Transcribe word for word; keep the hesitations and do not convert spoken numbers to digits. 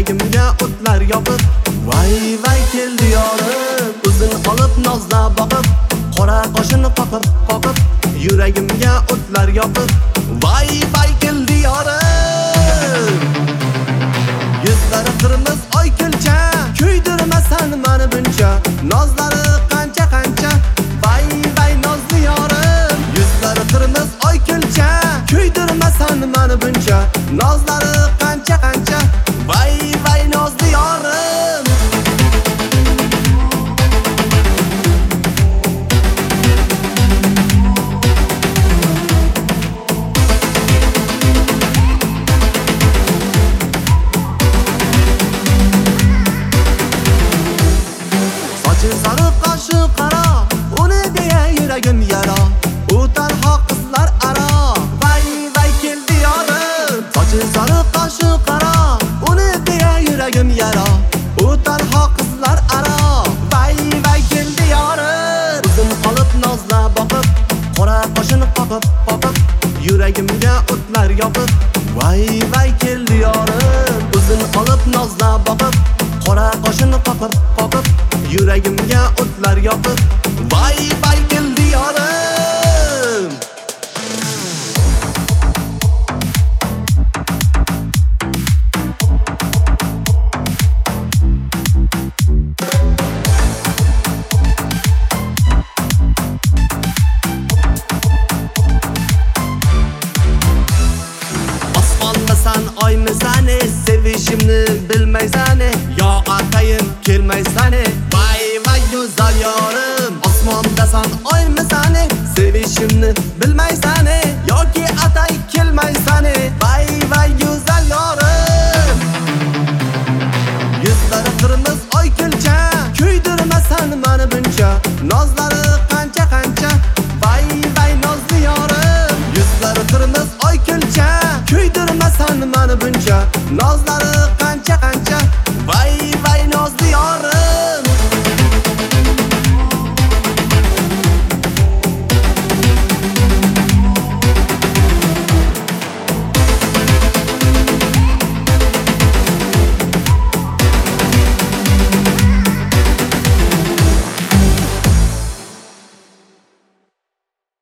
Yuragimga o'tlar yopib, vay vay keldi yorim. Uzun olib nozla boqib, qora qoshini qoqib qoqib, yuragimga o'tlar yopib, vay vay keldi yorim. Yuzlari qirmiz oy kulcha, kuydirmasan meni buncha, nozlari qancha qancha, vay vay nozli yorim. Yuzlari qirmiz oy kulcha, kuydirmasan meni buncha, nozlari qancha qancha, vay vay nozli yorim. Sari qoshi qaro, uni deya yuragim yara, u tanho qizlar aro, vay vay keldi yorim. Sochi sari qoshi qaro, uni deya yuragim yara, u tanho qizlar aro, vay vay keldi yorim. Uzun qolib nozla boqib, qora qoshini qoqib qoqib, yuragimga o'tlar yopib, vay vay keldi yorim. Uzun qolib nozla boqib, qora qoshini qoqib qoqib, yuragimga o'tlar yopib, vay vay keldi yorim. Osmonmisan oymisan, sevishimni